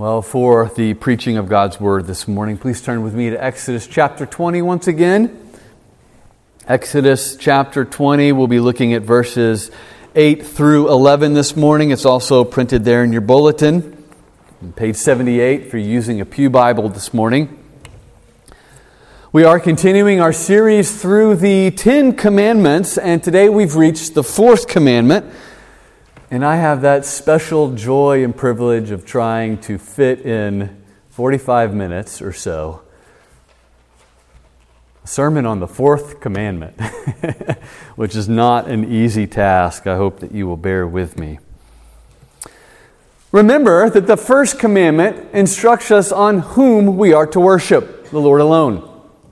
Well, for the preaching of God's Word this morning, please turn with me to Exodus chapter 20 once again. Exodus chapter 20, we'll be looking at verses 8 through 11 this morning. It's also printed there in your bulletin, on page 78 for using a Pew Bible this morning. We are continuing our series through the 10 Commandments, and today we've reached the 4th commandment. And I have that special joy and privilege of trying to fit in 45 minutes or so a sermon on the 4th commandment, which is not an easy task. I hope that you will bear with me. Remember that the first commandment instructs us on whom we are to worship, the Lord alone.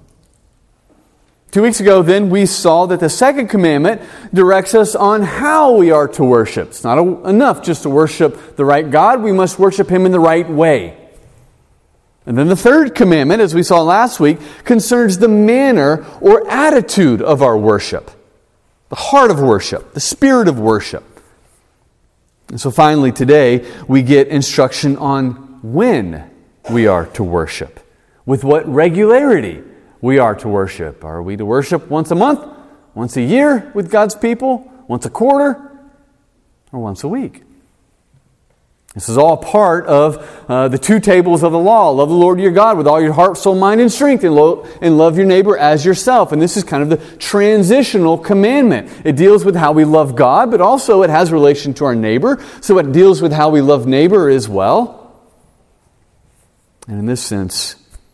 2 weeks ago, then, we saw that the second commandment directs us on how we are to worship. It's not enough just to worship the right God. We must worship Him in the right way. And then the third commandment, as we saw last week, concerns the manner or attitude of our worship. The heart of worship, the spirit of worship. And so finally today, we get instruction on when we are to worship. With what regularity we are to worship. Are we to worship once a month, once a year with God's people, once a quarter, or once a week? This is all part of the 2 tables of the law. Love the Lord your God with all your heart, soul, mind, and strength, and love your neighbor as yourself. And this is kind of the transitional commandment. It deals with how we love God, but also it has relation to our neighbor. So it deals with how we love neighbor as well. And in this sense,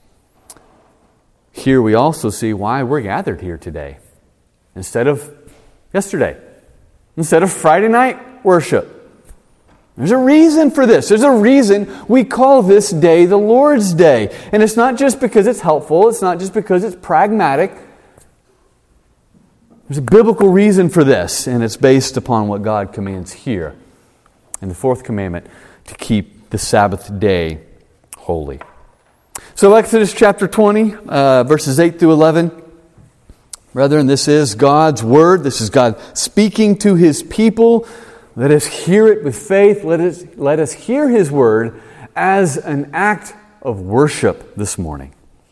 here we also see why we're gathered here today instead of yesterday, instead of Friday night worship. There's a reason for this. There's a reason we call this day the Lord's Day. And it's not just because it's helpful. It's not just because it's pragmatic. There's a biblical reason for this, and it's based upon what God commands here in the 4th commandment to keep the Sabbath day holy. So Exodus chapter 20, verses 8 through 11. Brethren, this is God's Word. This is God speaking to His people. Let us hear it with faith. Let us hear His Word as an act of worship this morning.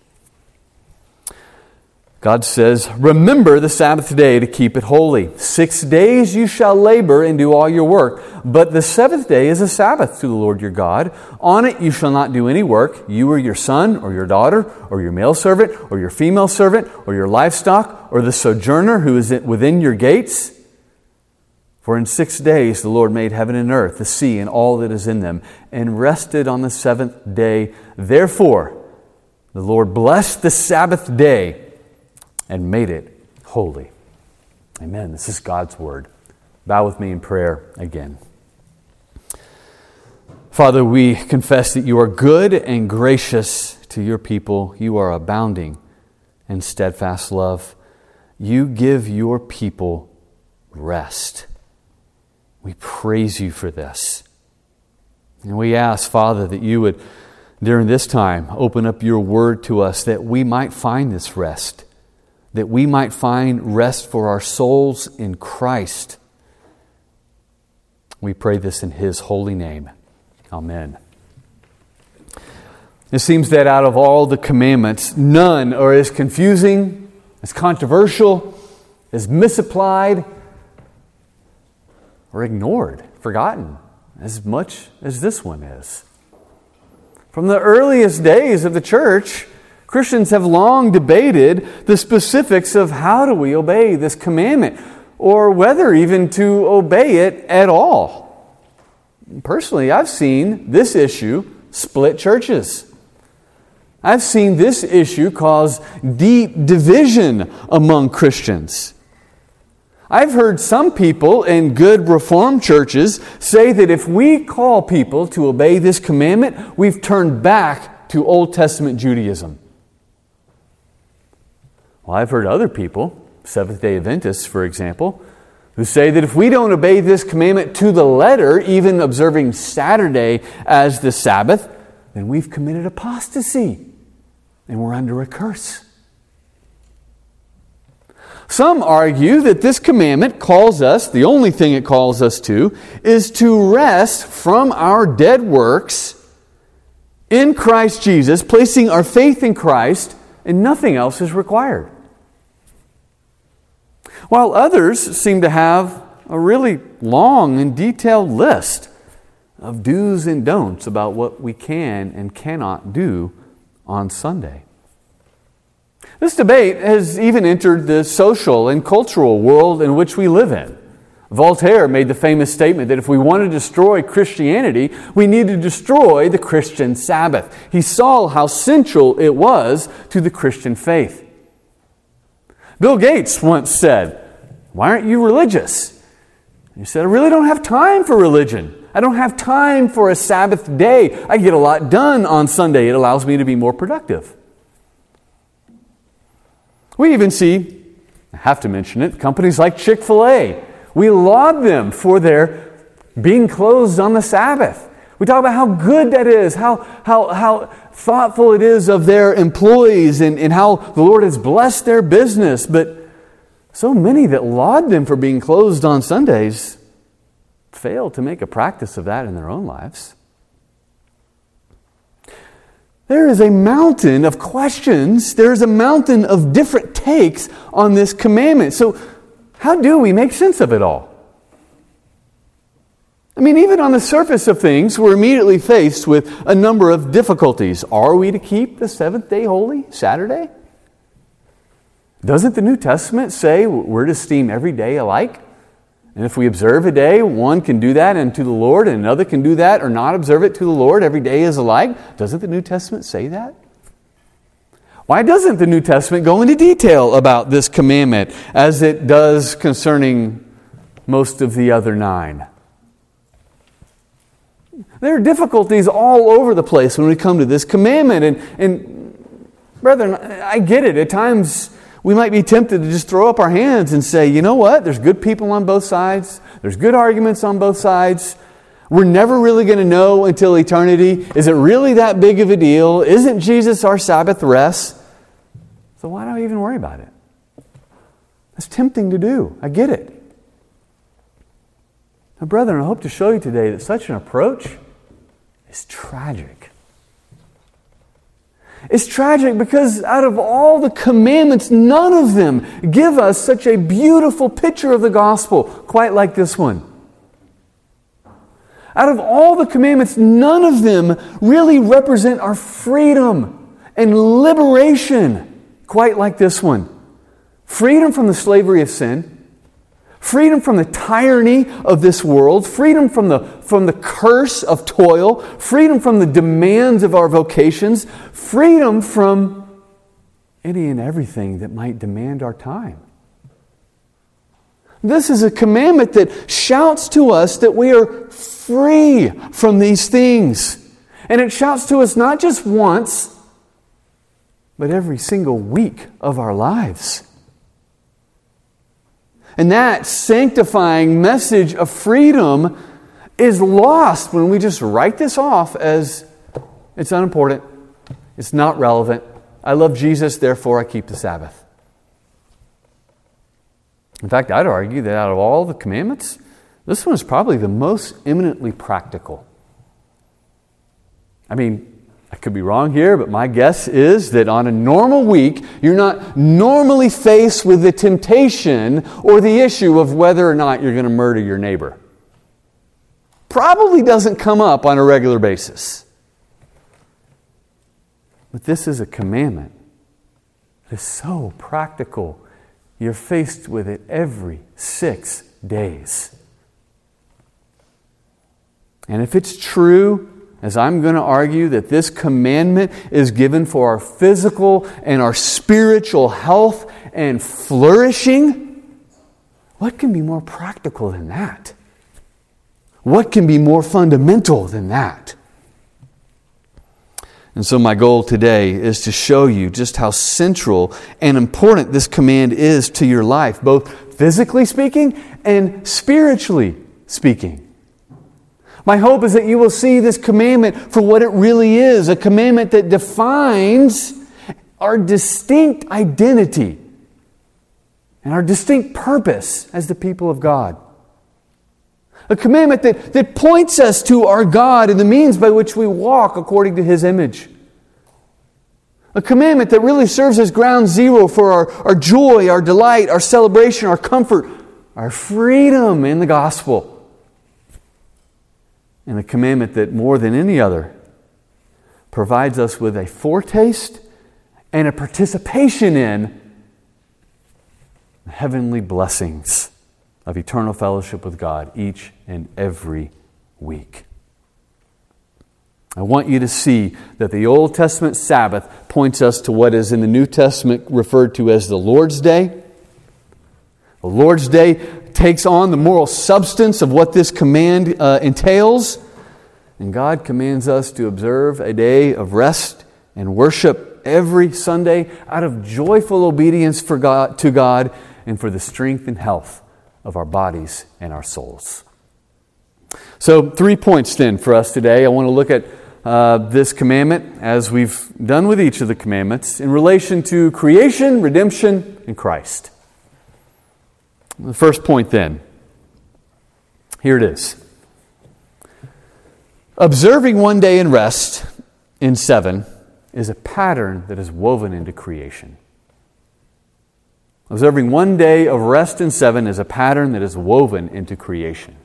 God says, "Remember the Sabbath day to keep it holy. 6 days you shall labor and do all your work. But the 7th day is a Sabbath to the Lord your God. On it you shall not do any work, you or your son or your daughter or your male servant or your female servant or your livestock or the sojourner who is within your gates. For in 6 days the Lord made heaven and earth, the sea and all that is in them, and rested on the 7th day. Therefore the Lord blessed the Sabbath day and made it holy." Amen. This is God's Word. Bow with me in prayer again. Father, we confess that you are good and gracious to your people. You are abounding in steadfast love. You give your people rest. We praise you for this. And we ask, Father, that you would, during this time, open up your Word to us that we might find this rest, that we might find rest for our souls in Christ. We pray this in His holy name. Amen. It seems that out of all the commandments, none are as confusing, as controversial, as misapplied, or ignored, forgotten, as much as this one is. From the earliest days of the church, Christians have long debated the specifics of how do we obey this commandment, or whether even to obey it at all. Personally, I've seen this issue split churches. I've seen this issue cause deep division among Christians. I've heard some people in good Reformed churches say that if we call people to obey this commandment, we've turned back to Old Testament Judaism. Well, I've heard other people, Seventh-day Adventists, for example, who say that if we don't obey this commandment to the letter, even observing Saturday as the Sabbath, then we've committed apostasy and we're under a curse. Some argue that this commandment calls us, the only thing it calls us to, is to rest from our dead works in Christ Jesus, placing our faith in Christ, and nothing else is required. While others seem to have a really long and detailed list of do's and don'ts about what we can and cannot do on Sunday. This debate has even entered the social and cultural world in which we live in. Voltaire made the famous statement that if we want to destroy Christianity, we need to destroy the Christian Sabbath. He saw how central it was to the Christian faith. Bill Gates once said, "Why aren't you religious?" He said, "I really don't have time for religion. I don't have time for a Sabbath day. I get a lot done on Sunday. It allows me to be more productive." We even see, I have to mention it, companies like Chick-fil-A. We laud them for their being closed on the Sabbath. We talk about how good that is, how thoughtful it is of their employees and how the Lord has blessed their business. But so many that laud them for being closed on Sundays fail to make a practice of that in their own lives. There is a mountain of questions. There is a mountain of different takes on this commandment. So how do we make sense of it all? I mean, even on the surface of things, we're immediately faced with a number of difficulties. Are we to keep the seventh day holy, Saturday? Doesn't the New Testament say we're to esteem every day alike? And if we observe a day, one can do that unto the Lord, and another can do that or not observe it to the Lord. Every day is alike. Doesn't the New Testament say that? Why doesn't the New Testament go into detail about this commandment as it does concerning most of the other 9? There are difficulties all over the place when we come to this commandment. And brethren, I get it. At times we might be tempted to just throw up our hands and say, you know what? There's good people on both sides. There's good arguments on both sides. We're never really going to know until eternity. Is it really that big of a deal? Isn't Jesus our Sabbath rest? So why do I even worry about it? It's tempting to do. I get it. Now, brethren, I hope to show you today that such an approach is tragic. It's tragic because out of all the commandments, none of them give us such a beautiful picture of the gospel, quite like this one. Out of all the commandments, none of them really represent our freedom and liberation, quite like this one. Freedom from the slavery of sin, freedom from the tyranny of this world, freedom from the curse of toil, freedom from the demands of our vocations, freedom from any and everything that might demand our time. This is a commandment that shouts to us that we are free from these things. And it shouts to us not just once, but every single week of our lives. And that sanctifying message of freedom is lost when we just write this off as it's unimportant, it's not relevant. I love Jesus, therefore I keep the Sabbath. In fact, I'd argue that out of all the commandments, this one is probably the most eminently practical. I mean, I could be wrong here, but my guess is that on a normal week, you're not normally faced with the temptation or the issue of whether or not you're going to murder your neighbor. Probably doesn't come up on a regular basis. But this is a commandment that is so practical. You're faced with it every 6 days. And if it's true, as I'm going to argue, that this commandment is given for our physical and our spiritual health and flourishing, what can be more practical than that? What can be more fundamental than that? And so my goal today is to show you just how central and important this command is to your life, both physically speaking and spiritually speaking. My hope is that you will see this commandment for what it really is, a commandment that defines our distinct identity and our distinct purpose as the people of God. A commandment that points us to our God and the means by which we walk according to His image. A commandment that really serves as ground zero for our joy, our delight, our celebration, our comfort, our freedom in the gospel. And a commandment that more than any other provides us with a foretaste and a participation in heavenly blessings of eternal fellowship with God each and every week. I want you to see that the Old Testament Sabbath points us to what is in the New Testament referred to as the Lord's Day. The Lord's Day takes on the moral substance of what this command entails. And God commands us to observe a day of rest and worship every Sunday out of joyful obedience to God and for the strength and health of our bodies and our souls. So 3 points then for us today. I want to look at this commandment, as we've done with each of the commandments, in relation to creation, redemption, and Christ. The first point then, here it is. Observing one day in rest in 7 is a pattern that is woven into creation. Observing one day of rest in 7 is a pattern that is woven into creation.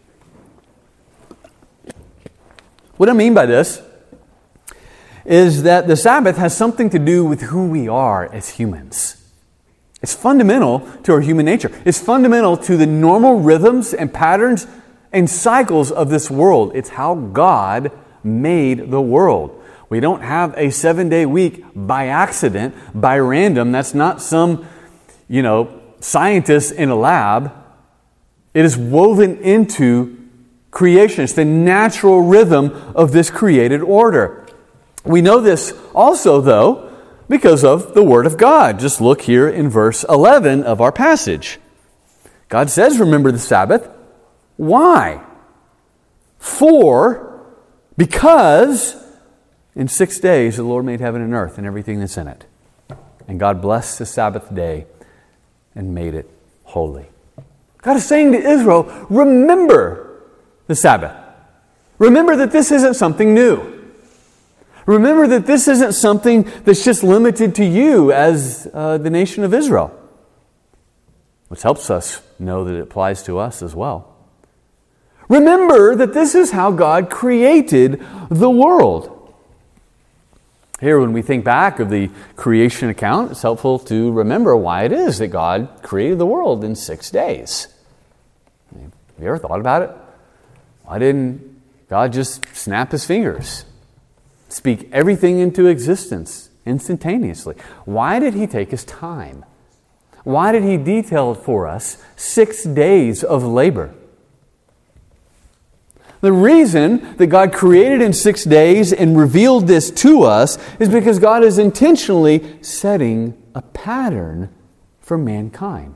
What I mean by this is that the Sabbath has something to do with who we are as humans. It's fundamental to our human nature. It's fundamental to the normal rhythms and patterns and cycles of this world. It's how God made the world. We don't have a 7-day week by accident, by random. That's not some, scientist in a lab. It is woven into creation. It's the natural rhythm of this created order. We know this also, though, because of the Word of God. Just look here in verse 11 of our passage. God says, remember the Sabbath. Why? Because in 6 days the Lord made heaven and earth and everything that's in it. And God blessed the Sabbath day and made it holy. God is saying to Israel, remember the Sabbath. Remember that this isn't something new. Remember that this isn't something that's just limited to you as the nation of Israel. Which helps us know that it applies to us as well. Remember that this is how God created the world. Here, when we think back of the creation account, it's helpful to remember why it is that God created the world in 6 days. Have you ever thought about it? Why didn't God just snap His fingers? Speak everything into existence instantaneously. Why did He take His time? Why did He detail for us 6 days of labor? The reason that God created in 6 days and revealed this to us is because God is intentionally setting a pattern for mankind.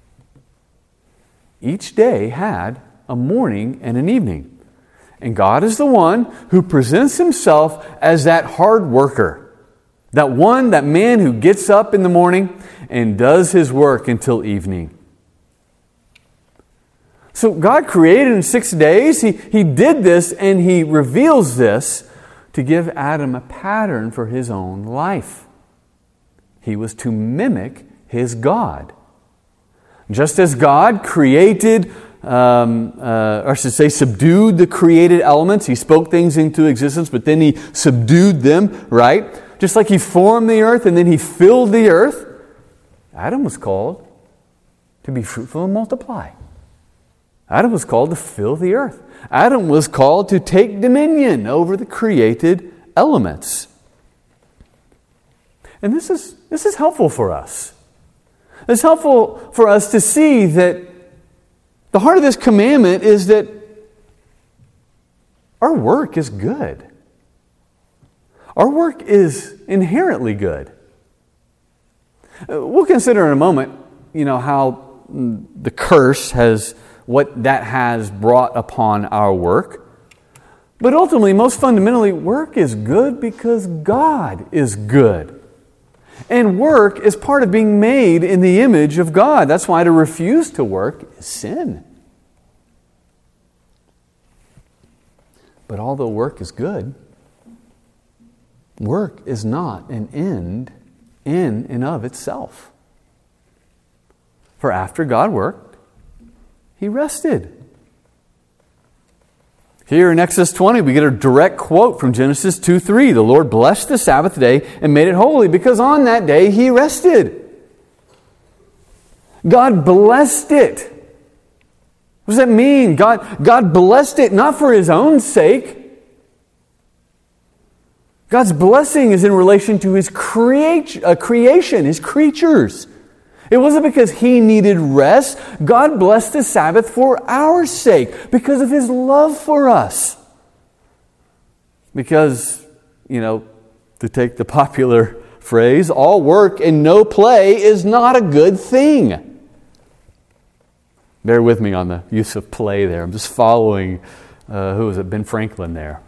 Each day had a morning and an evening. And God is the one who presents Himself as that hard worker. That man who gets up in the morning and does his work until evening. So God created in 6 days. He did this and He reveals this to give Adam a pattern for his own life. He was to mimic his God. Just as God created subdued the created elements. He spoke things into existence, but then He subdued them, right? Just like He formed the earth and then He filled the earth. Adam was called to be fruitful and multiply. Adam was called to fill the earth. Adam was called to take dominion over the created elements. And this is helpful for us. It's helpful for us to see that the heart of this commandment is that our work is good. Our work is inherently good. We'll consider in a moment, how the curse what that has brought upon our work. But ultimately, most fundamentally, work is good because God is good. And work is part of being made in the image of God. That's why to refuse to work is sin. But although work is good, work is not an end in and of itself. For after God worked, He rested. Here in Exodus 20, we get a direct quote from Genesis 2:3. The Lord blessed the Sabbath day and made it holy because on that day He rested. God blessed it. What does that mean? God blessed it not for His own sake. God's blessing is in relation to His creation, His creatures. It wasn't because He needed rest. God blessed the Sabbath for our sake, because of His love for us. Because, to take the popular phrase, all work and no play is not a good thing. Bear with me on the use of play there. I'm just following, Ben Franklin there.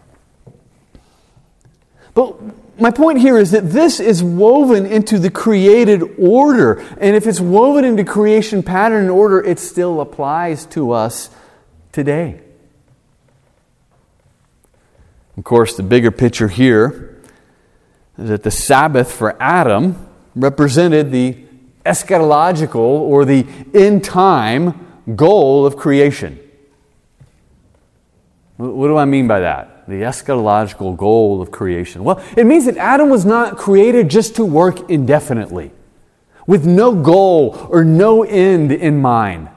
But my point here is that this is woven into the created order. And if it's woven into creation pattern and order, it still applies to us today. Of course, the bigger picture here is that the Sabbath for Adam represented the eschatological or the end-time goal of creation. What do I mean by that? The eschatological goal of creation. Well, it means that Adam was not created just to work indefinitely, with no goal or no end in mind.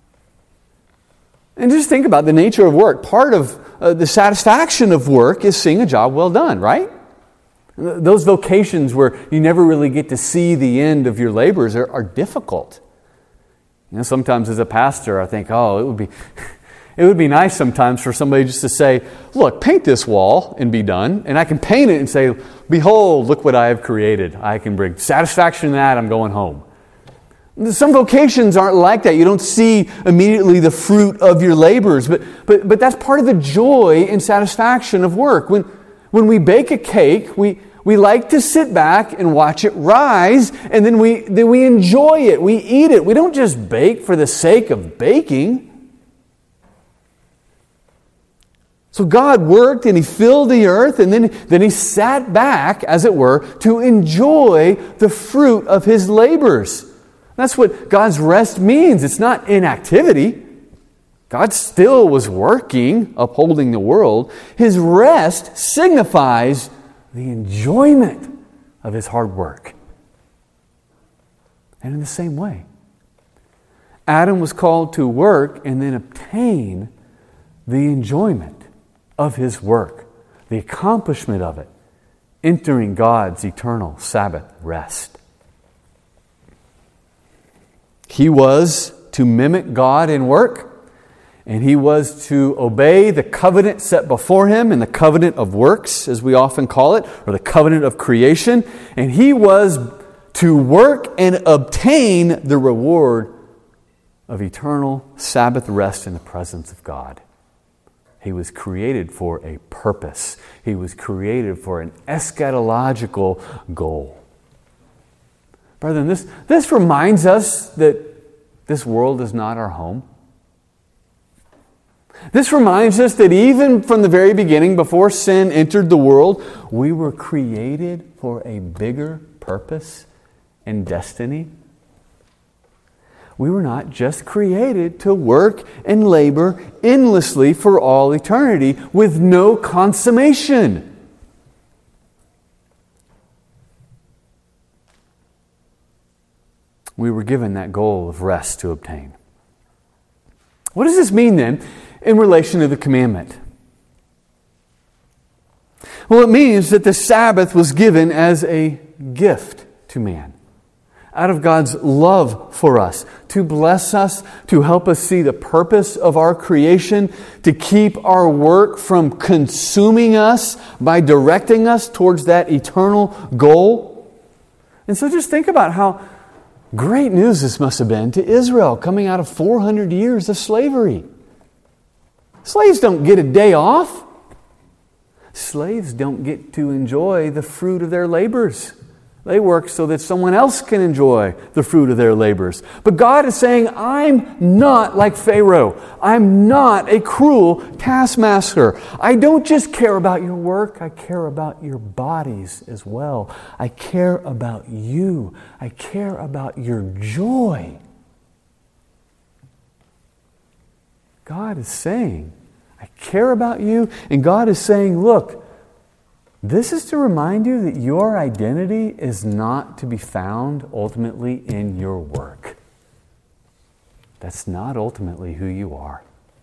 And just think about the nature of work. Part of the satisfaction of work is seeing a job well done, right? Those vocations where you never really get to see the end of your labors are difficult. Sometimes as a pastor, I think, it would be nice sometimes for somebody just to say, look, paint this wall and be done. And I can paint it and say, behold, look what I have created. I can bring satisfaction in that. I'm going home. Some vocations aren't like that. You don't see immediately the fruit of your labors. But that's part of the joy and satisfaction of work. When we bake a cake, we like to sit back and watch it rise. And then we enjoy it. We eat it. We don't just bake for the sake of baking. So God worked and He filled the earth and then He sat back, as it were, to enjoy the fruit of His labors. That's what God's rest means. It's not inactivity. God still was working, upholding the world. His rest signifies the enjoyment of His hard work. And in the same way, Adam was called to work and then obtain the enjoyment of his work, the accomplishment of it, entering God's eternal Sabbath rest. He was to mimic God in work, and he was to obey the covenant set before him in the covenant of works, as we often call it, or the covenant of creation, and he was to work and obtain the reward of eternal Sabbath rest in the presence of God. He was created for a purpose. He was created for an eschatological goal. Brethren, this reminds us that this world is not our home. This reminds us that even from the very beginning, before sin entered the world, we were created for a bigger purpose and destiny. We were not just created to work and labor endlessly for all eternity with no consummation. We were given that goal of rest to obtain. What does this mean then in relation to the commandment? Well, it means that the Sabbath was given as a gift to man, out of God's love for us, to bless us, to help us see the purpose of our creation, to keep our work from consuming us by directing us towards that eternal goal. And so just think about how great news this must have been to Israel coming out of 400 years of slavery. Slaves don't get a day off. Slaves don't get to enjoy the fruit of their labors. They work so that someone else can enjoy the fruit of their labors. But God is saying, I'm not like Pharaoh. I'm not a cruel taskmaster. I don't just care about your work. I care about your bodies as well. I care about you. I care about your joy. God is saying, I care about you. And God is saying, look, this is to remind you that your identity is not to be found ultimately in your work. That's not ultimately who you are.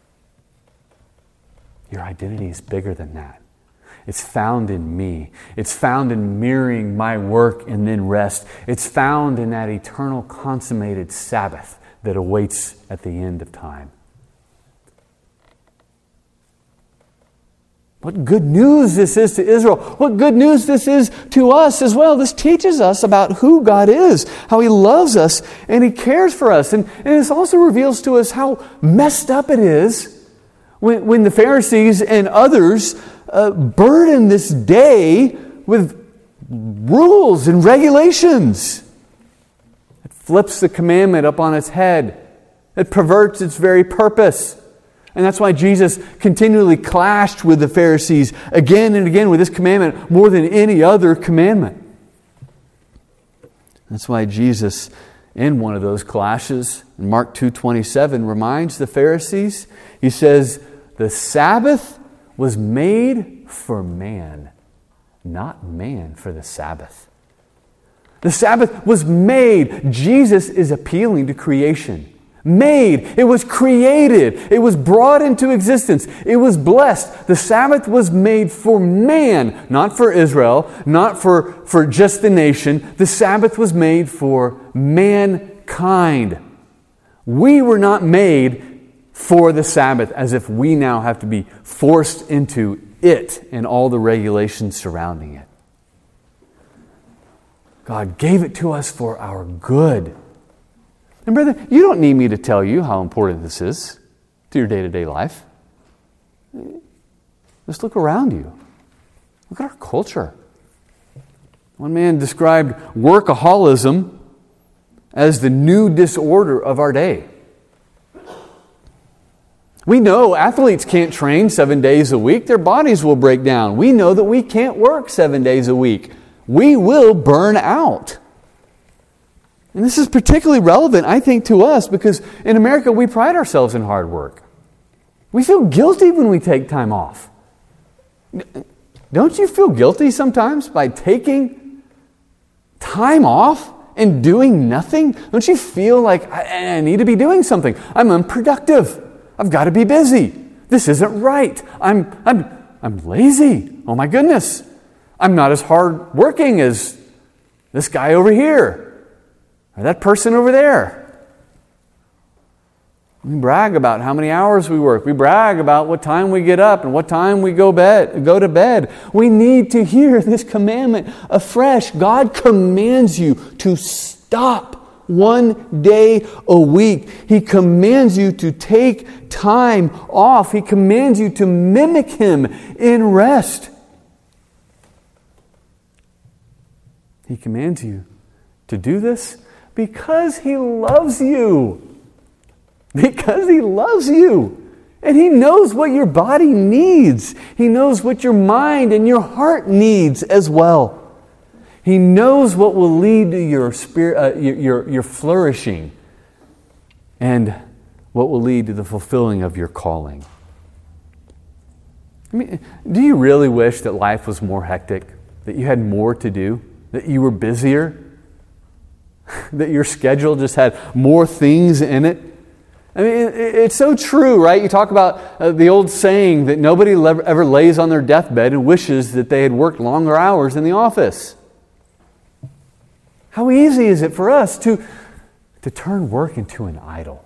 Your identity is bigger than that. It's found in me. It's found in mirroring my work and then rest. It's found in that eternal consummated Sabbath that awaits at the end of time. What good news this is to Israel. What good news this is to us as well. This teaches us about who God is, how He loves us, and He cares for us. And this also reveals to us how messed up it is when the Pharisees and others burden this day with rules and regulations. It flips the commandment up on its head. It perverts its very purpose. And that's why Jesus continually clashed with the Pharisees again and again with this commandment more than any other commandment. That's why Jesus, in one of those clashes, in Mark 2:27, reminds the Pharisees, He says, the Sabbath was made for man, not man for the Sabbath. The Sabbath was made. Jesus is appealing to creation. Made. It was created. It was brought into existence. It was blessed. The Sabbath was made for man, not for Israel, not for just the nation. The Sabbath was made for mankind. We were not made for the Sabbath as if we now have to be forced into it and all the regulations surrounding it. God gave it to us for our good. And brother, you don't need me to tell you how important this is to your day-to-day life. Just look around you. Look at our culture. One man described workaholism as the new disorder of our day. We know athletes can't train 7 days a week. Their bodies will break down. We know that we can't work 7 days a week. We will burn out. And this is particularly relevant, I think, to us because in America we pride ourselves in hard work. We feel guilty when we take time off. Don't you feel guilty sometimes by taking time off and doing nothing? Don't you feel like I need to be doing something? I'm unproductive. I've got to be busy. This isn't right. I'm lazy. Oh my goodness. I'm not as hard working as this guy over here. Or that person over there. We brag about how many hours we work. We brag about what time we get up and what time we go to bed. We need to hear this commandment afresh. God commands you to stop 1 day a week. He commands you to take time off. He commands you to mimic Him in rest. He commands you to do this because He loves you. Because He loves you. And He knows what your body needs. He knows what your mind and your heart needs as well. He knows what will lead to your spirit, your flourishing, and what will lead to the fulfilling of your calling. I mean, do you really wish that life was more hectic? That you had more to do? That you were busier? That your schedule just had more things in it? I mean, it's so true, right? You talk about the old saying that nobody ever lays on their deathbed and wishes that they had worked longer hours in the office. How easy is it for us to turn work into an idol?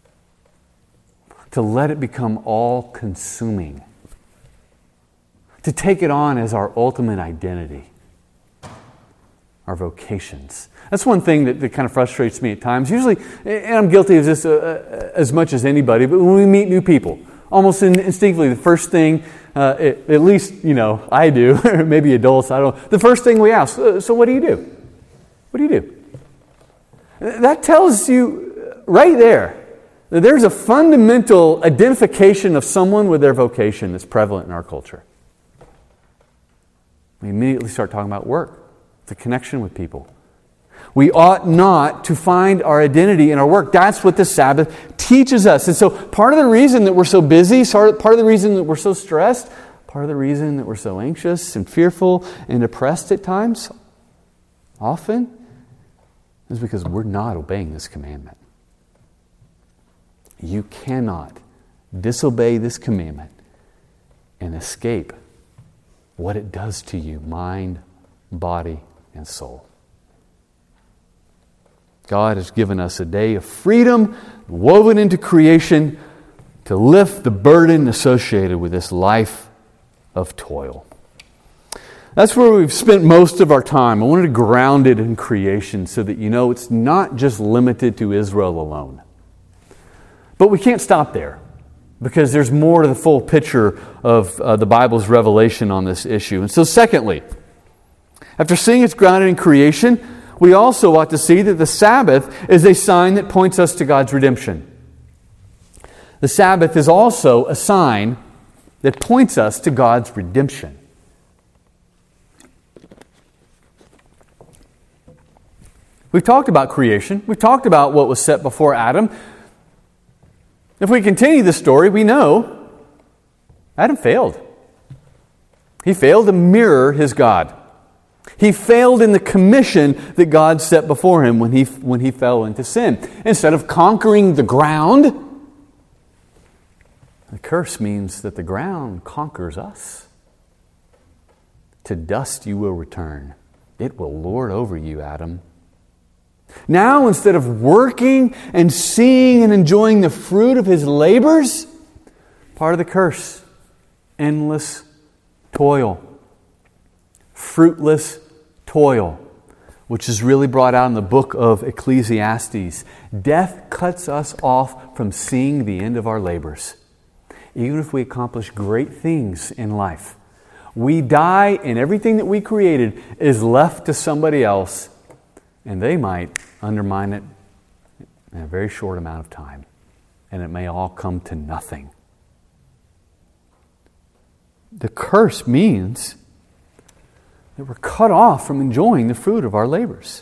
To let it become all-consuming. To take it on as our ultimate identity. Our vocations. That's one thing that kind of frustrates me at times. Usually, and I'm guilty of this as much as anybody, but when we meet new people, almost instinctively, the first thing, at least, I do, or maybe adults, I don't know, the first thing we ask, so what do you do? what do? That tells you right there that there's a fundamental identification of someone with their vocation that's prevalent in our culture. We immediately start talking about work, the connection with people. We ought not to find our identity in our work. That's what the Sabbath teaches us. And so part of the reason that we're so busy, part of the reason that we're so stressed, part of the reason that we're so anxious and fearful and depressed at times, often, is because we're not obeying this commandment. You cannot disobey this commandment and escape what it does to you, mind, body, and soul. God has given us a day of freedom woven into creation to lift the burden associated with this life of toil. That's where we've spent most of our time. I wanted to ground it in creation so that you know it's not just limited to Israel alone. But we can't stop there because there's more to the full picture of the Bible's revelation on this issue. And so secondly, after seeing it's grounded in creation, we also ought to see that the Sabbath is a sign that points us to God's redemption. The Sabbath is also a sign that points us to God's redemption. We've talked about creation. We've talked about what was set before Adam. If we continue the story, we know Adam failed. He failed to mirror his God. He failed in the commission that God set before him when he fell into sin. Instead of conquering the ground, the curse means that the ground conquers us. To dust you will return. It will lord over you, Adam. Now, instead of working and seeing and enjoying the fruit of his labors, part of the curse, endless toil. Fruitless toil, which is really brought out in the book of Ecclesiastes. Death cuts us off from seeing the end of our labors. Even if we accomplish great things in life, we die and everything that we created is left to somebody else, and they might undermine it in a very short amount of time, and it may all come to nothing. The curse means that we're cut off from enjoying the fruit of our labors.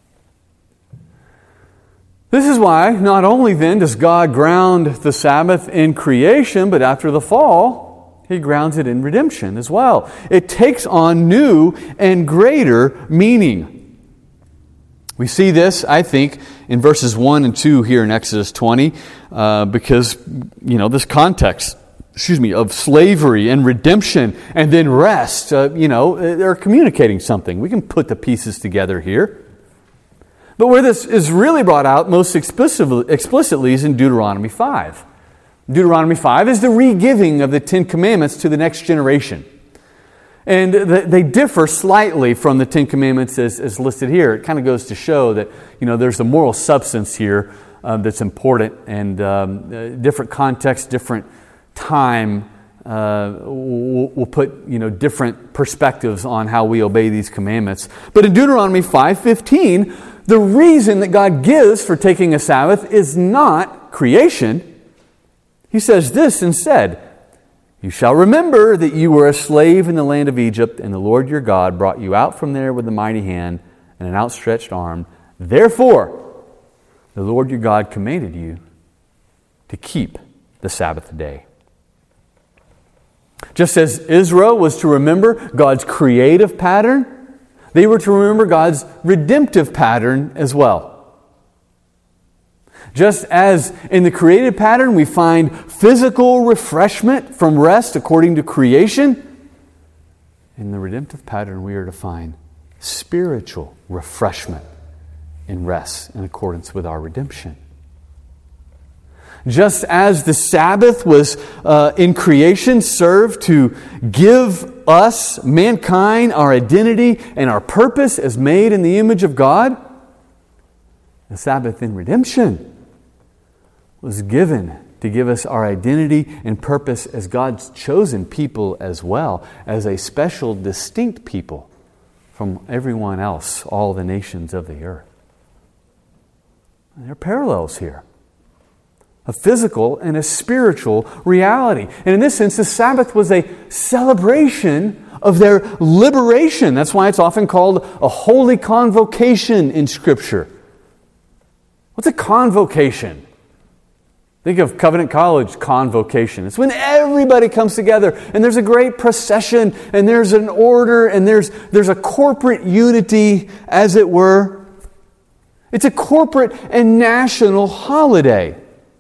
This is why not only then does God ground the Sabbath in creation, but after the fall, He grounds it in redemption as well. It takes on new and greater meaning. We see this, I think, in verses 1 and 2 here in Exodus 20, because, this context of slavery and redemption and then rest, they're communicating something. We can put the pieces together here. But where this is really brought out most explicitly is in Deuteronomy 5. Deuteronomy 5 is the re-giving of the Ten Commandments to the next generation. And they differ slightly from the Ten Commandments as listed here. It kind of goes to show that, there's a moral substance here that's important, and different context, different time will put different perspectives on how we obey these commandments. But in Deuteronomy 5:15, the reason that God gives for taking a Sabbath is not creation. He says this instead: "You shall remember that you were a slave in the land of Egypt, and the Lord your God brought you out from there with a mighty hand and an outstretched arm. Therefore, the Lord your God commanded you to keep the Sabbath day." Just as Israel was to remember God's creative pattern, they were to remember God's redemptive pattern as well. Just as in the creative pattern we find physical refreshment from rest according to creation, in the redemptive pattern we are to find spiritual refreshment in rest in accordance with our redemption. Just as the Sabbath was in creation served to give us, mankind, our identity and our purpose as made in the image of God, the Sabbath in redemption was given to give us our identity and purpose as God's chosen people as well, as a special, distinct people from everyone else, all the nations of the earth. And there are parallels here. A physical and a spiritual reality. And in this sense, the Sabbath was a celebration of their liberation. That's why it's often called a holy convocation in Scripture. What's a convocation? Think of Covenant College convocation. It's when everybody comes together and there's a great procession and there's an order and there's a corporate unity, as it were. It's a corporate and national holiday.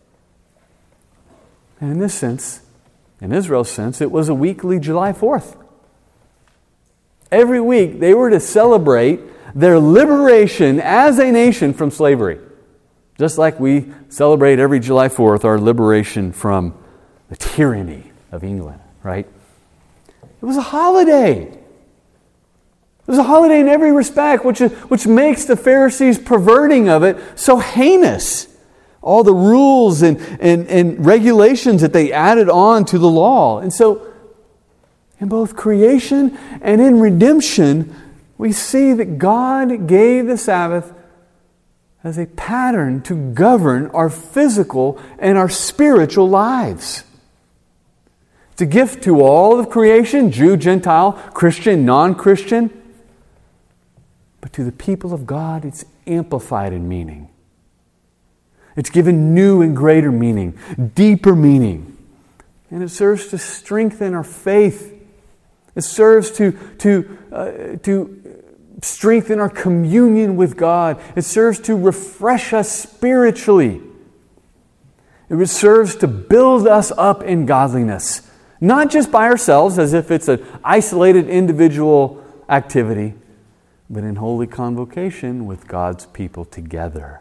And in this sense, in Israel's sense, it was a weekly July 4th. Every week they were to celebrate their liberation as a nation from slavery. Just like we celebrate every July 4th our liberation from the tyranny of England, right? It was a holiday. It was a holiday in every respect, which makes the Pharisees' perverting of it so heinous. All the rules and regulations that they added on to the law. And so, in both creation and in redemption, we see that God gave the Sabbath as a pattern to govern our physical and our spiritual lives. It's a gift to all of creation, Jew, Gentile, Christian, non-Christian. But to the people of God, it's amplified in meaning. It's given new and greater meaning, deeper meaning. And it serves to strengthen our faith. It serves to strengthen our communion with God. It serves to refresh us spiritually. It serves to build us up in godliness. Not just by ourselves, as if it's an isolated individual activity, but in holy convocation with God's people together.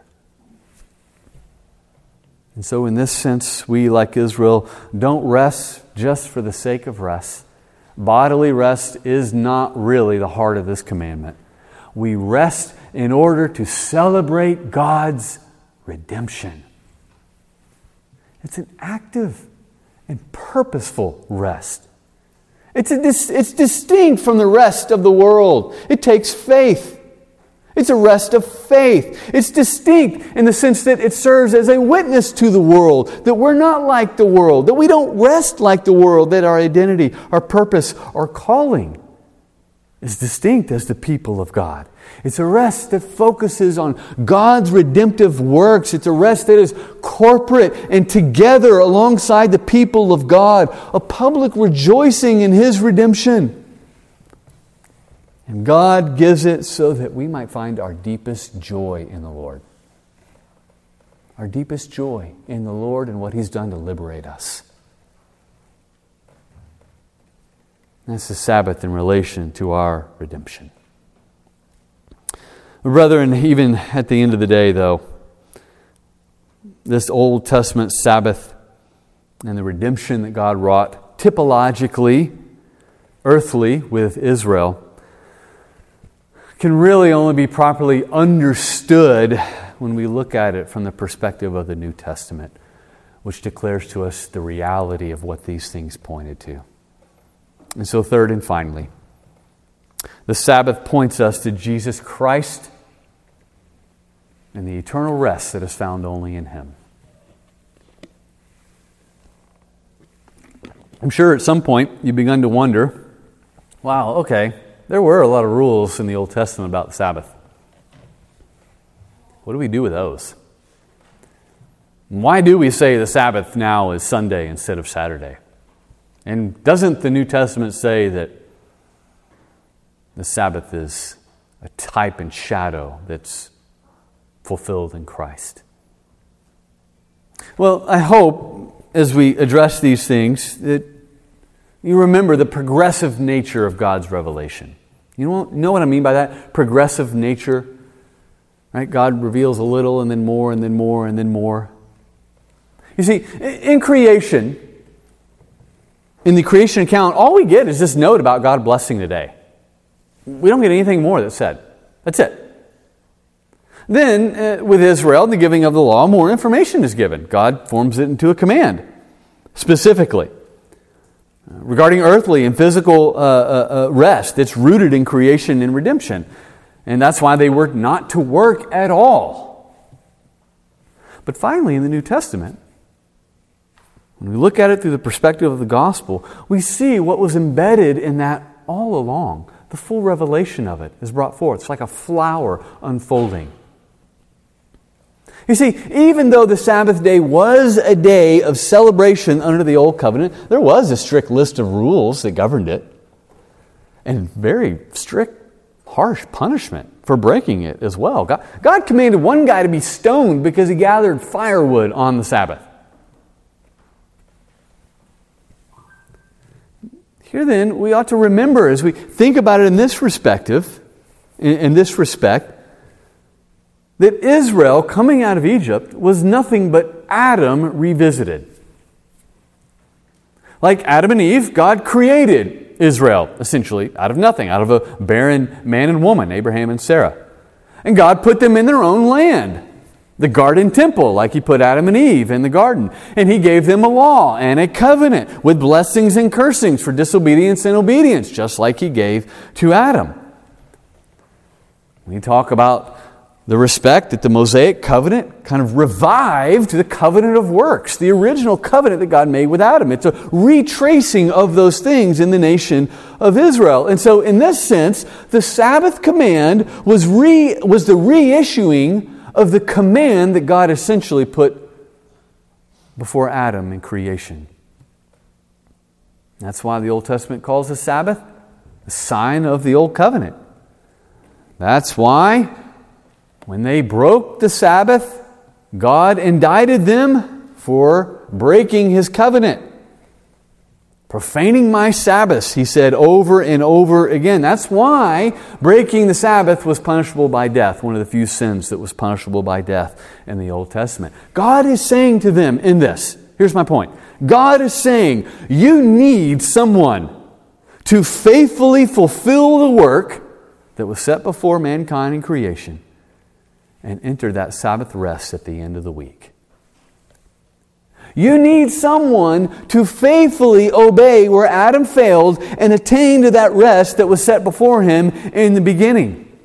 And so in this sense, we, like Israel, don't rest just for the sake of rest. Bodily rest is not really the heart of this commandment. We rest in order to celebrate God's redemption. It's an active and purposeful rest. It's distinct from the rest of the world. It takes faith. It's a rest of faith. It's distinct in the sense that it serves as a witness to the world, that we're not like the world, that we don't rest like the world, that our identity, our purpose, our calling is distinct as the people of God. It's a rest that focuses on God's redemptive works. It's a rest that is corporate and together alongside the people of God, a public rejoicing in His redemption. And God gives it so that we might find our deepest joy in the Lord. Our deepest joy in the Lord and what He's done to liberate us. That's the Sabbath in relation to our redemption. Brethren, even at the end of the day, though, this Old Testament Sabbath and the redemption that God wrought typologically, earthly, with Israel, can really only be properly understood when we look at it from the perspective of the New Testament, which declares to us the reality of what these things pointed to. And so third and finally, the Sabbath points us to Jesus Christ and the eternal rest that is found only in Him. I'm sure at some point you've begun to wonder, wow, okay, there were a lot of rules in the Old Testament about the Sabbath. What do we do with those? Why do we say the Sabbath now is Sunday instead of Saturday? And doesn't the New Testament say that the Sabbath is a type and shadow that's fulfilled in Christ? Well, I hope as we address these things that you remember the progressive nature of God's revelation. You know what I mean by that? Progressive nature. Right? God reveals a little and then more and then more and then more. You see, in creation, in the creation account, all we get is this note about God blessing the day. We don't get anything more that's said. That's it. Then, with Israel, the giving of the law, more information is given. God forms it into a command, specifically. Regarding earthly and physical rest, it's rooted in creation and redemption. And that's why they were not to work at all. But finally, in the New Testament, when we look at it through the perspective of the gospel, we see what was embedded in that all along. The full revelation of it is brought forth. It's like a flower unfolding. You see, even though the Sabbath day was a day of celebration under the Old Covenant, there was a strict list of rules that governed it. And very strict, harsh punishment for breaking it as well. God commanded one guy to be stoned because he gathered firewood on the Sabbath. Here then, we ought to remember as we think about it in this respect, that Israel coming out of Egypt was nothing but Adam revisited. Like Adam and Eve, God created Israel, essentially, out of nothing, out of a barren man and woman, Abraham and Sarah. And God put them in their own land, the garden temple, like He put Adam and Eve in the garden. And He gave them a law and a covenant with blessings and cursings for disobedience and obedience, just like He gave to Adam. We talk about the respect that the Mosaic covenant kind of revived the covenant of works, the original covenant that God made with Adam. It's a retracing of those things in the nation of Israel. And so in this sense, the Sabbath command was the reissuing of the command that God essentially put before Adam in creation. That's why the Old Testament calls the Sabbath a sign of the Old Covenant. That's why when they broke the Sabbath, God indicted them for breaking His covenant. Profaning my Sabbaths, He said over and over again. That's why breaking the Sabbath was punishable by death, one of the few sins that was punishable by death in the Old Testament. God is saying to them in this, here's my point. God is saying, you need someone to faithfully fulfill the work that was set before mankind in creation and enter that Sabbath rest at the end of the week. You need someone to faithfully obey where Adam failed and attain to that rest that was set before him in the beginning.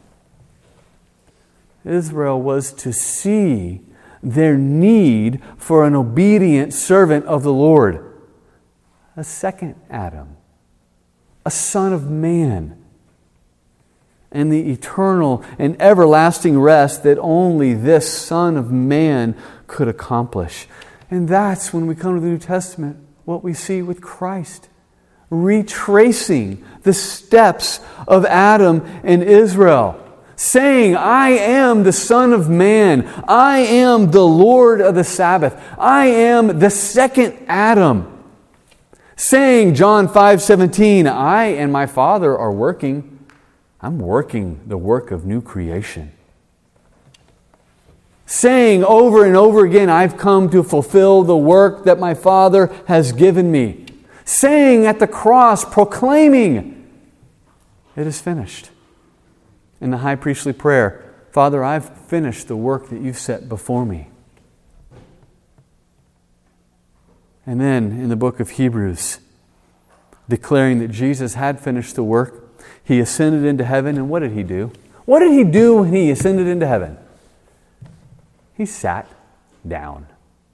Israel was to see their need for an obedient servant of the Lord. A second Adam. A son of man. And the eternal and everlasting rest that only this Son of Man could accomplish. And that's when we come to the New Testament, what we see with Christ. Retracing the steps of Adam and Israel. Saying, I am the Son of Man. I am the Lord of the Sabbath. I am the second Adam. Saying, John 5:17, I and my Father are working. I'm working the work of new creation. Saying over and over again, I've come to fulfill the work that my Father has given me. Saying at the cross, proclaiming, it is finished. In the high priestly prayer, Father, I've finished the work that you've set before me. And then in the book of Hebrews, declaring that Jesus had finished the work, He ascended into heaven, and what did He do? What did He do when He ascended into heaven? He sat down.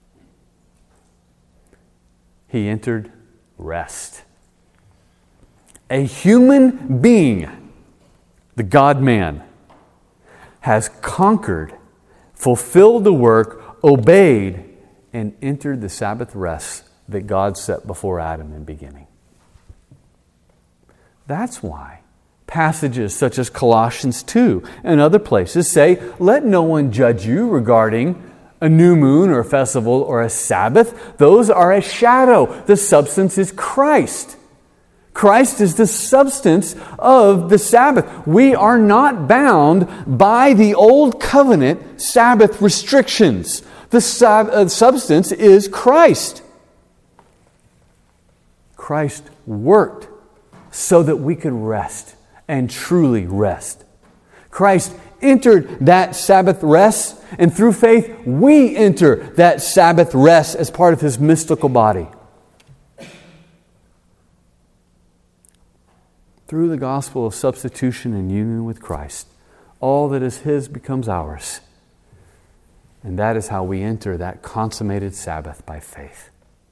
He entered rest. A human being, the God-man, has conquered, fulfilled the work, obeyed, and entered the Sabbath rest that God set before Adam in the beginning. That's why passages such as Colossians 2 and other places say, let no one judge you regarding a new moon or a festival or a Sabbath. Those are a shadow. The substance is Christ. Christ is the substance of the Sabbath. We are not bound by the old covenant Sabbath restrictions. The substance is Christ. Christ worked so that we could rest and truly rest. Christ entered that Sabbath rest, and through faith we enter that Sabbath rest as part of His mystical body. through the gospel of substitution and union with Christ, all that is His becomes ours. And that is how we enter that consummated Sabbath by faith.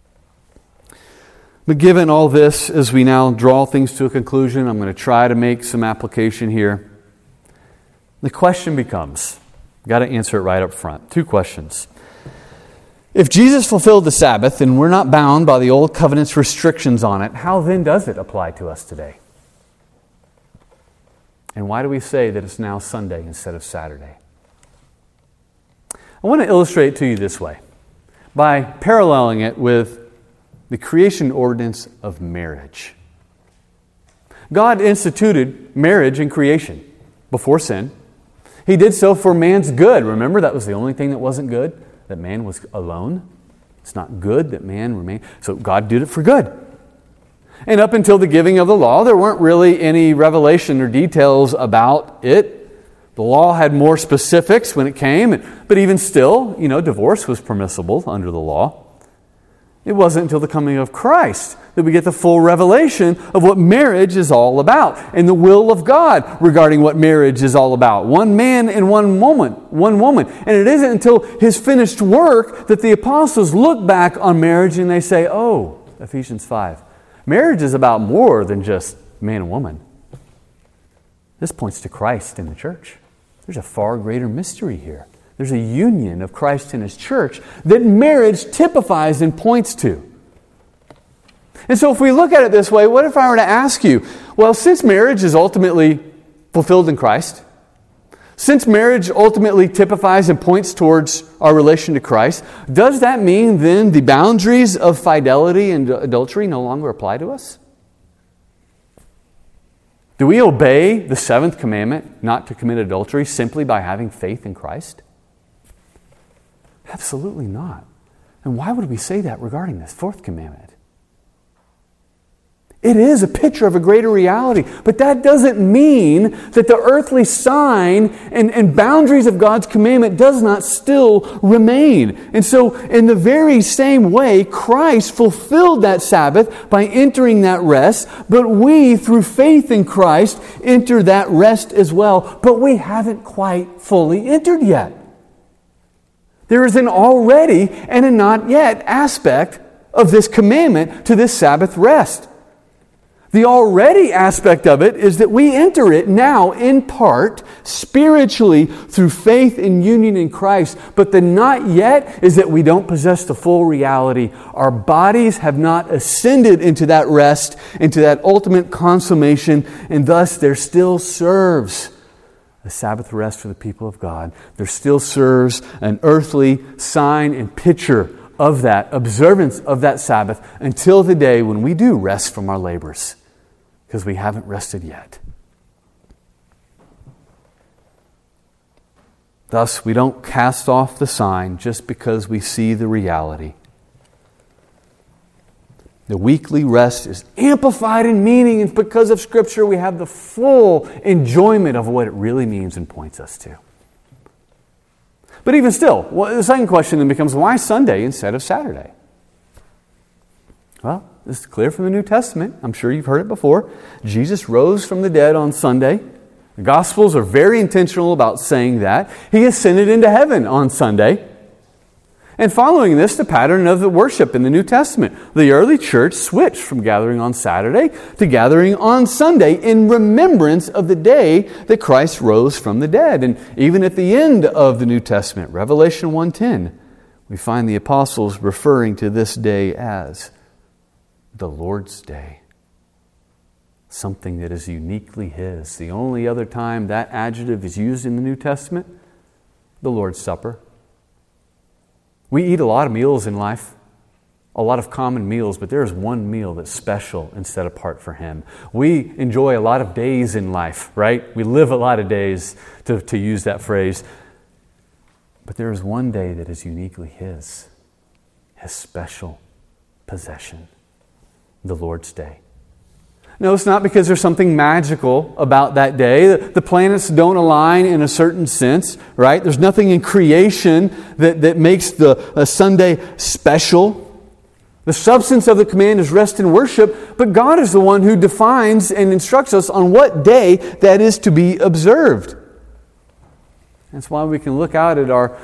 But given all this, as we now draw things to a conclusion, I'm going to try to make some application here. The question becomes, I've got to answer it right up front. 2 questions. If Jesus fulfilled the Sabbath and we're not bound by the Old Covenant's restrictions on it, how then does it apply to us today? And why do we say that it's now Sunday instead of Saturday? I want to illustrate it to you this way, by paralleling it with the creation ordinance of marriage. God instituted marriage in creation before sin. He did so for man's good. Remember, that was the only thing that wasn't good, that man was alone. It's not good that man remained. So God did it for good. And up until the giving of the law, there weren't really any revelation or details about it. The law had more specifics when it came, but even still, divorce was permissible under the law. It wasn't until the coming of Christ that we get the full revelation of what marriage is all about and the will of God regarding what marriage is all about. One man and one woman. And it isn't until His finished work that the apostles look back on marriage and they say, oh, Ephesians 5, marriage is about more than just man and woman. This points to Christ in the church. There's a far greater mystery here. There's a union of Christ and His church that marriage typifies and points to. And so if we look at it this way, what if I were to ask you, well, since marriage is ultimately fulfilled in Christ, since marriage ultimately typifies and points towards our relation to Christ, does that mean then the boundaries of fidelity and adultery no longer apply to us? Do we obey the 7th commandment, not to commit adultery, simply by having faith in Christ? Absolutely not. And why would we say that regarding this 4th commandment? It is a picture of a greater reality, but that doesn't mean that the earthly sign and boundaries of God's commandment does not still remain. And so, in the very same way, Christ fulfilled that Sabbath by entering that rest, but we, through faith in Christ, enter that rest as well, but we haven't quite fully entered yet. There is an already and a not yet aspect of this commandment to this Sabbath rest. The already aspect of it is that we enter it now in part spiritually through faith and union in Christ. But the not yet is that we don't possess the full reality. Our bodies have not ascended into that rest, into that ultimate consummation, and thus there still serves a Sabbath rest for the people of God. There still serves an earthly sign and picture of that observance of that Sabbath until the day when we do rest from our labors, because we haven't rested yet. Thus, we don't cast off the sign just because we see the reality. The weekly rest is amplified in meaning, and because of Scripture, we have the full enjoyment of what it really means and points us to. But even still, the second question then becomes, why Sunday instead of Saturday? Well, this is clear from the New Testament. I'm sure you've heard it before. Jesus rose from the dead on Sunday. The Gospels are very intentional about saying that. He ascended into heaven on Sunday. And following this, the pattern of the worship in the New Testament. The early church switched from gathering on Saturday to gathering on Sunday in remembrance of the day that Christ rose from the dead. And even at the end of the New Testament, Revelation 1:10, we find the apostles referring to this day as the Lord's Day. Something that is uniquely His. The only other time that adjective is used in the New Testament, the Lord's Supper. We eat a lot of meals in life, a lot of common meals, but there is one meal that's special and set apart for Him. We enjoy a lot of days in life, right? We live a lot of days, to use that phrase. But there is one day that is uniquely His special possession, the Lord's Day. No, it's not because there's something magical about that day. The planets don't align in a certain sense, right? There's nothing in creation that makes the Sunday special. The substance of the command is rest and worship, but God is the one who defines and instructs us on what day that is to be observed. That's why we can look out at our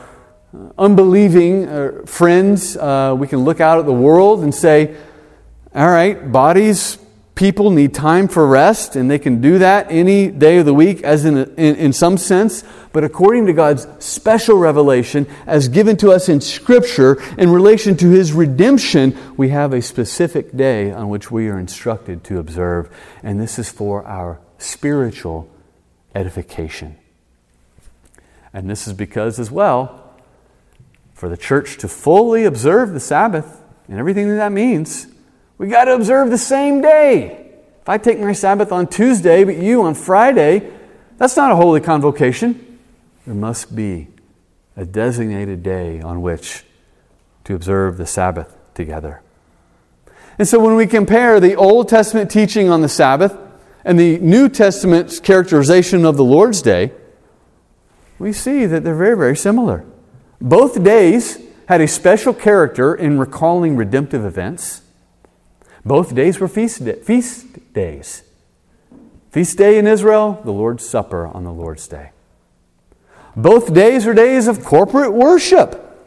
unbelieving friends. We can look out at the world and say, all right, bodies, people need time for rest, and they can do that any day of the week as in some sense. But according to God's special revelation as given to us in Scripture in relation to His redemption, we have a specific day on which we are instructed to observe. And this is for our spiritual edification. And this is because as well, for the church to fully observe the Sabbath and everything that means, we got to observe the same day. If I take my Sabbath on Tuesday, but you on Friday, that's not a holy convocation. There must be a designated day on which to observe the Sabbath together. And so when we compare the Old Testament teaching on the Sabbath and the New Testament's characterization of the Lord's Day, we see that they're very, very similar. Both days had a special character in recalling redemptive events. Both days were feast days. Feast day in Israel, the Lord's Supper on the Lord's Day. Both days are days of corporate worship.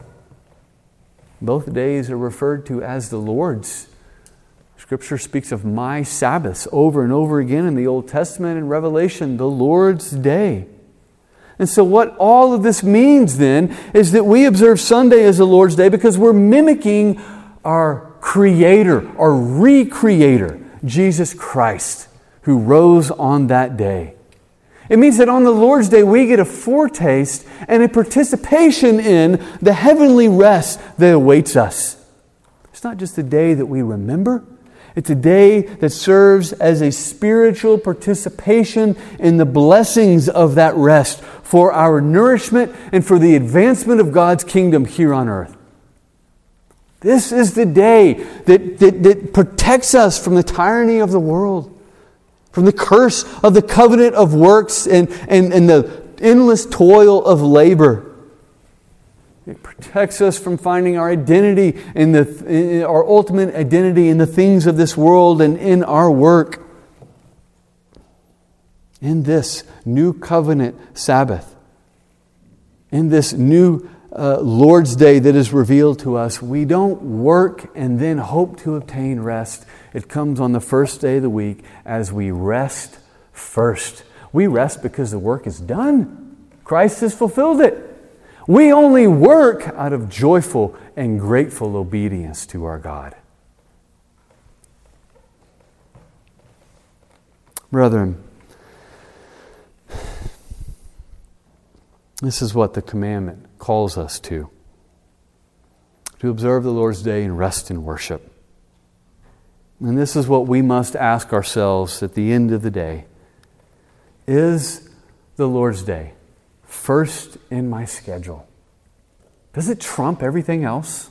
Both days are referred to as the Lord's. Scripture speaks of my Sabbaths over and over again in the Old Testament and Revelation, the Lord's Day. And so what all of this means then is that we observe Sunday as the Lord's Day because we're mimicking our Creator, our Recreator, Jesus Christ, who rose on that day. It means that on the Lord's Day we get a foretaste and a participation in the heavenly rest that awaits us. It's not just a day that we remember. It's a day that serves as a spiritual participation in the blessings of that rest for our nourishment and for the advancement of God's kingdom here on earth. This is the day that protects us from the tyranny of the world, from the curse of the covenant of works and the endless toil of labor. It protects us from finding our identity in our ultimate identity in the things of this world and in our work. In this new covenant Sabbath, in this new Lord's Day that is revealed to us, we don't work and then hope to obtain rest. It comes on the first day of the week as we rest first. We rest because the work is done. Christ has fulfilled it. We only work out of joyful and grateful obedience to our God. Brethren, this is what the commandment calls us to observe the Lord's Day and rest in worship. And this is what we must ask ourselves at the end of the day. Is the Lord's Day first in my schedule? Does it trump everything else?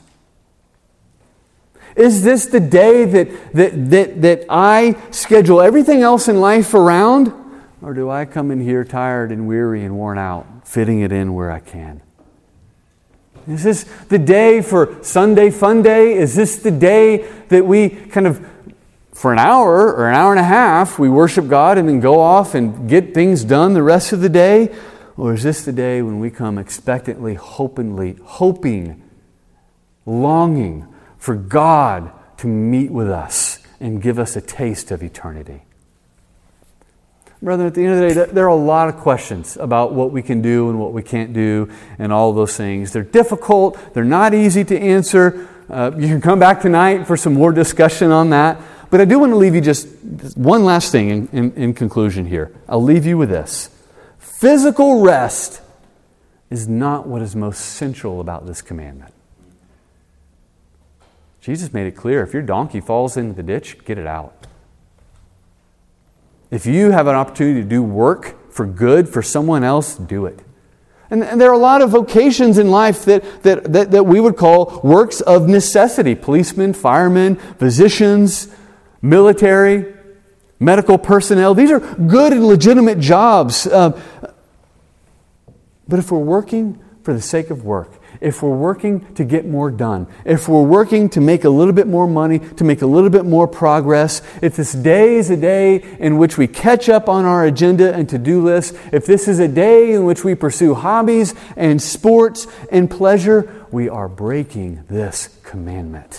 Is this the day that I schedule everything else in life around? Or do I come in here tired and weary and worn out, fitting it in where I can? Is this the day for Sunday Fun Day? Is this the day that we kind of, for an hour or an hour and a half, we worship God and then go off and get things done the rest of the day? Or is this the day when we come expectantly, hoping, longing for God to meet with us and give us a taste of eternity? Brethren, at the end of the day, there are a lot of questions about what we can do and what we can't do and all those things. They're difficult. They're not easy to answer. You can come back tonight for some more discussion on that. But I do want to leave you just one last thing in conclusion here. I'll leave you with this. Physical rest is not what is most central about this commandment. Jesus made it clear, if your donkey falls into the ditch, get it out. If you have an opportunity to do work for good for someone else, do it. And there are a lot of vocations in life that we would call works of necessity. Policemen, firemen, physicians, military, medical personnel. These are good and legitimate jobs. But if we're working for the sake of work, if we're working to get more done, if we're working to make a little bit more money, to make a little bit more progress, if this day is a day in which we catch up on our agenda and to-do list, if this is a day in which we pursue hobbies and sports and pleasure, we are breaking this commandment.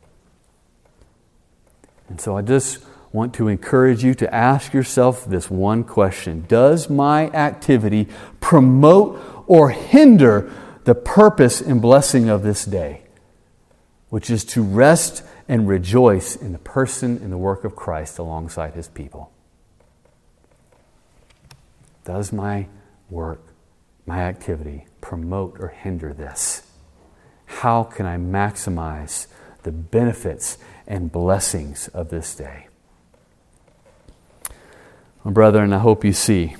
And so I just want to encourage you to ask yourself this one question. Does my activity promote or hinder the purpose and blessing of this day, which is to rest and rejoice in the person and the work of Christ alongside His people? Does my work, my activity, promote or hinder this? How can I maximize the benefits and blessings of this day? My brethren, I hope you see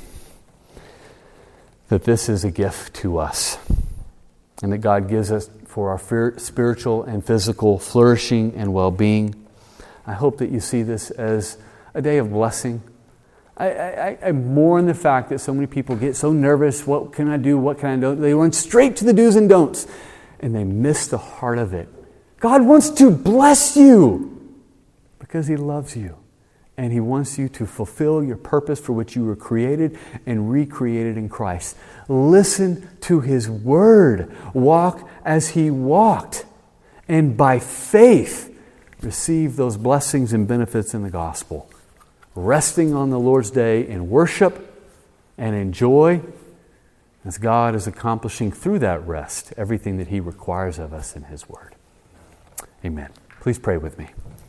that this is a gift to us and that God gives us for our spiritual and physical flourishing and well-being. I hope that you see this as a day of blessing. I mourn the fact that so many people get so nervous. What can I do? What can I do? They run straight to the do's and don'ts, and they miss the heart of it. God wants to bless you because He loves you. And He wants you to fulfill your purpose for which you were created and recreated in Christ. Listen to His Word. Walk as He walked. And by faith, receive those blessings and benefits in the gospel. Resting on the Lord's day in worship and in joy, as God is accomplishing through that rest everything that He requires of us in His Word. Amen. Please pray with me.